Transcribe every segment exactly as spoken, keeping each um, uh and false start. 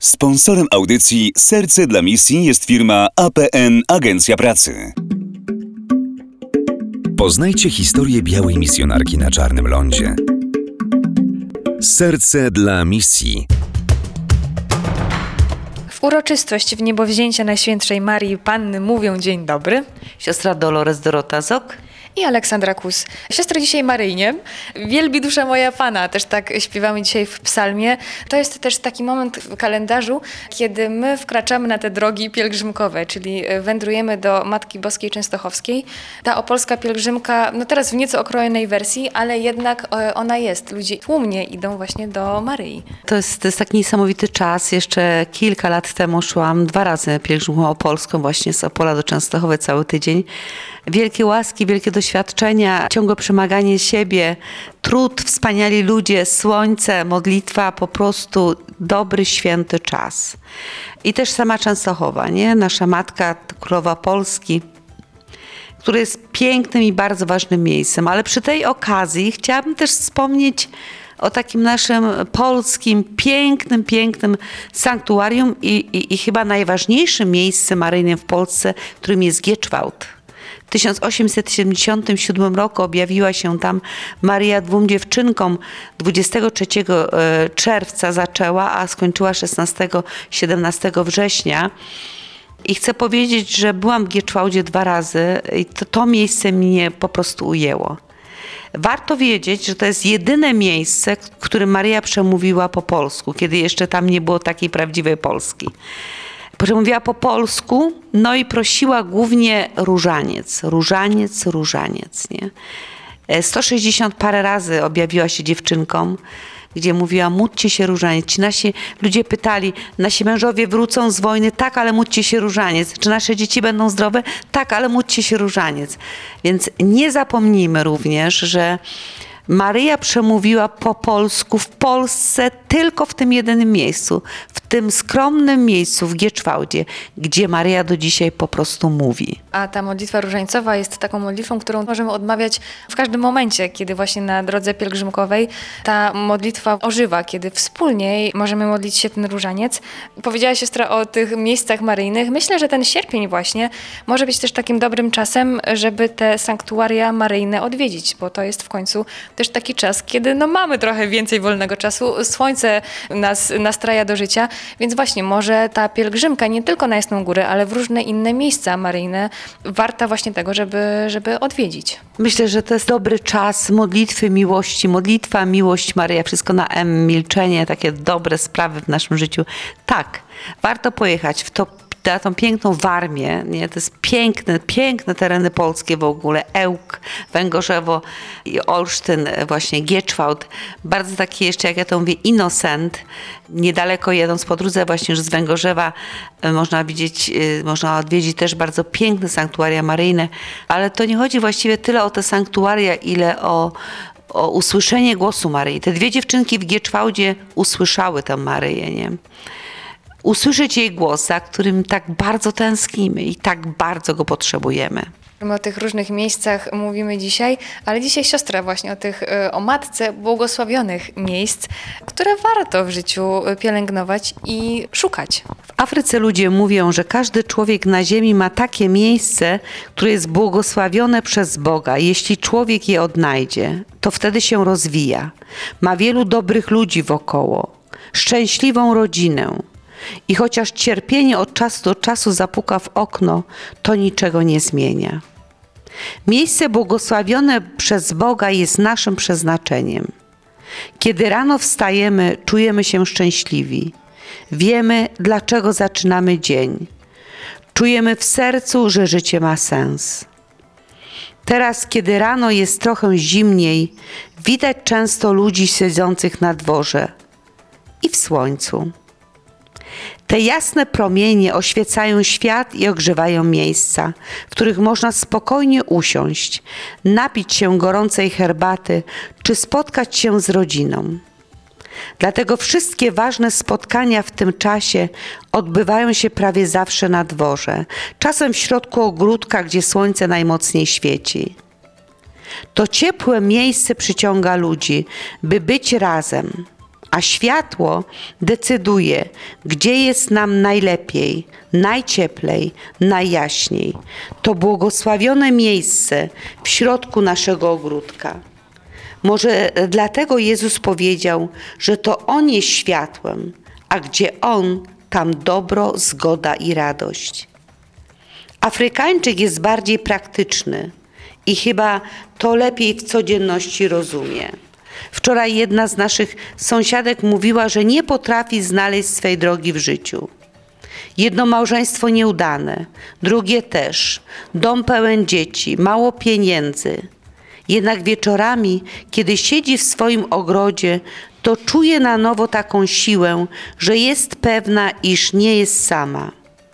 Sponsorem audycji Serce dla Misji jest firma A P N Agencja Pracy. Poznajcie historię białej misjonarki na Czarnym Lądzie. Serce dla Misji. W uroczystość w niebowzięcia Najświętszej Marii Panny mówią dzień dobry siostra Dolores Dorota Zok i Aleksandra Kus. Siostro, dzisiaj maryjnie. Wielbi dusza moja Pana, też tak śpiewamy dzisiaj w psalmie. To jest też taki moment w kalendarzu, kiedy my wkraczamy na te drogi pielgrzymkowe, czyli wędrujemy do Matki Boskiej Częstochowskiej. Ta opolska pielgrzymka, no teraz w nieco okrojonej wersji, ale jednak ona jest. Ludzie tłumnie idą właśnie do Maryi. To jest, to jest taki niesamowity czas. Jeszcze kilka lat temu szłam dwa razy pielgrzymką opolską właśnie z Opola do Częstochowy cały tydzień. Wielkie łaski, wielkie doświadczenia, ciągłe przemaganie siebie, trud, wspaniali ludzie, słońce, modlitwa, po prostu dobry, święty czas. I też sama Częstochowa, nie? Nasza matka, królowa Polski, która jest pięknym i bardzo ważnym miejscem. Ale przy tej okazji chciałabym też wspomnieć o takim naszym polskim, pięknym, pięknym sanktuarium i, i, i chyba najważniejszym miejscem maryjnym w Polsce, którym jest Gieczwałd. W tysiąc osiemset siedemdziesiątym siódmym roku objawiła się tam Maryja dwóm dziewczynkom. dwudziestego trzeciego czerwca zaczęła, a skończyła szesnastego siedemnastego września. I chcę powiedzieć, że byłam w Gieczwałdzie dwa razy i to, to miejsce mnie po prostu ujęło. Warto wiedzieć, że to jest jedyne miejsce, w którym Maryja przemówiła po polsku, kiedy jeszcze tam nie było takiej prawdziwej Polski. Przemówiła po polsku, no i prosiła głównie różaniec, różaniec, różaniec, nie? sto sześćdziesiąt parę razy objawiła się dziewczynkom, gdzie mówiła: módlcie się różaniec. Ci nasi ludzie pytali, nasi mężowie wrócą z wojny? Tak, ale módlcie się różaniec. Czy nasze dzieci będą zdrowe? Tak, ale módlcie się różaniec. Więc nie zapomnijmy również, że Maryja przemówiła po polsku w Polsce tylko w tym jedynym miejscu, w tym skromnym miejscu w Gieczwałdzie, gdzie Maryja do dzisiaj po prostu mówi. A ta modlitwa różańcowa jest taką modlitwą, którą możemy odmawiać w każdym momencie, kiedy właśnie na drodze pielgrzymkowej ta modlitwa ożywa, kiedy wspólnie możemy modlić się ten różaniec. Powiedziała siostra o tych miejscach maryjnych. Myślę, że ten sierpień właśnie może być też takim dobrym czasem, żeby te sanktuaria maryjne odwiedzić, bo to jest w końcu też taki czas, kiedy no mamy trochę więcej wolnego czasu, słońce nas nastraja do życia, więc właśnie może ta pielgrzymka nie tylko na Jasną Górę, ale w różne inne miejsca maryjne warta właśnie tego, żeby, żeby odwiedzić. Myślę, że to jest dobry czas modlitwy, miłości. Modlitwa, miłość, Maryja, wszystko na M, milczenie, takie dobre sprawy w naszym życiu. Tak, warto pojechać w to, na tą piękną Warmię, nie? To jest piękne, piękne tereny polskie w ogóle, Ełk, Węgorzewo i Olsztyn, właśnie Gieczwałd. Bardzo taki jeszcze, jak ja to mówię, innocent. Niedaleko jedąc po drodze właśnie z Węgorzewa można widzieć, można odwiedzić też bardzo piękne sanktuaria maryjne, ale to nie chodzi właściwie tyle o te sanktuaria, ile o o usłyszenie głosu Maryi. Te dwie dziewczynki w Gieczwałdzie usłyszały tę Maryję, nie? Usłyszeć jej głos, za którym tak bardzo tęsknimy i tak bardzo go potrzebujemy. O tych różnych miejscach mówimy dzisiaj, ale dzisiaj siostra właśnie o tych, o matce błogosławionych miejsc, które warto w życiu pielęgnować i szukać. W Afryce ludzie mówią, że każdy człowiek na ziemi ma takie miejsce, które jest błogosławione przez Boga. Jeśli człowiek je odnajdzie, to wtedy się rozwija. Ma wielu dobrych ludzi wokoło, szczęśliwą rodzinę. I chociaż cierpienie od czasu do czasu zapuka w okno, to niczego nie zmienia. Miejsce błogosławione przez Boga jest naszym przeznaczeniem. Kiedy rano wstajemy, czujemy się szczęśliwi. Wiemy, dlaczego zaczynamy dzień. Czujemy w sercu, że życie ma sens. Teraz, kiedy rano jest trochę zimniej, widać często ludzi siedzących na dworze i w słońcu. Te jasne promienie oświecają świat i ogrzewają miejsca, w których można spokojnie usiąść, napić się gorącej herbaty czy spotkać się z rodziną. Dlatego wszystkie ważne spotkania w tym czasie odbywają się prawie zawsze na dworze, czasem w środku ogródka, gdzie słońce najmocniej świeci. To ciepłe miejsce przyciąga ludzi, by być razem, a światło decyduje, gdzie jest nam najlepiej, najcieplej, najjaśniej. To błogosławione miejsce w środku naszego ogródka. Może dlatego Jezus powiedział, że to On jest światłem, a gdzie On, tam dobro, zgoda i radość. Afrykańczyk jest bardziej praktyczny i chyba to lepiej w codzienności rozumie. Wczoraj jedna z naszych sąsiadek mówiła, że nie potrafi znaleźć swej drogi w życiu. Jedno małżeństwo nieudane, drugie też, dom pełen dzieci, mało pieniędzy. Jednak wieczorami, kiedy siedzi w swoim ogrodzie, to czuje na nowo taką siłę, że jest pewna, iż nie jest sama.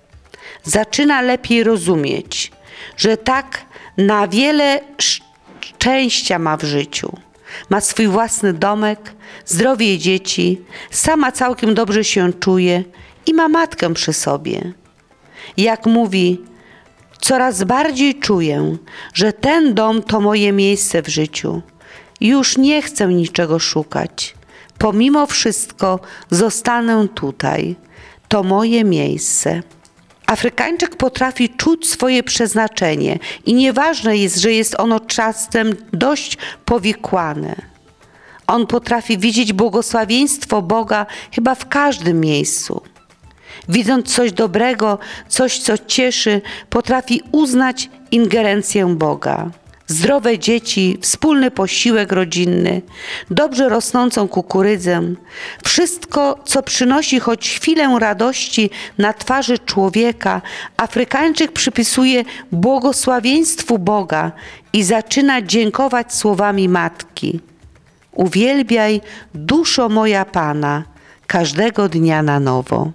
Zaczyna lepiej rozumieć, że tak na wiele szczęścia ma w życiu. Ma swój własny domek, zdrowie dzieci, sama całkiem dobrze się czuje i ma matkę przy sobie. Jak mówi, coraz bardziej czuję, że ten dom to moje miejsce w życiu. Już nie chcę niczego szukać. Pomimo wszystko zostanę tutaj. To moje miejsce. Afrykańczyk potrafi czuć swoje przeznaczenie i nieważne jest, że jest ono czasem dość powikłane. On potrafi widzieć błogosławieństwo Boga chyba w każdym miejscu. Widząc coś dobrego, coś co cieszy, potrafi uznać ingerencję Boga. Zdrowe dzieci, wspólny posiłek rodzinny, dobrze rosnącą kukurydzę. Wszystko, co przynosi choć chwilę radości na twarzy człowieka, Afrykańczyk przypisuje błogosławieństwu Boga i zaczyna dziękować słowami matki. Uwielbiaj, duszo moja Pana, każdego dnia na nowo.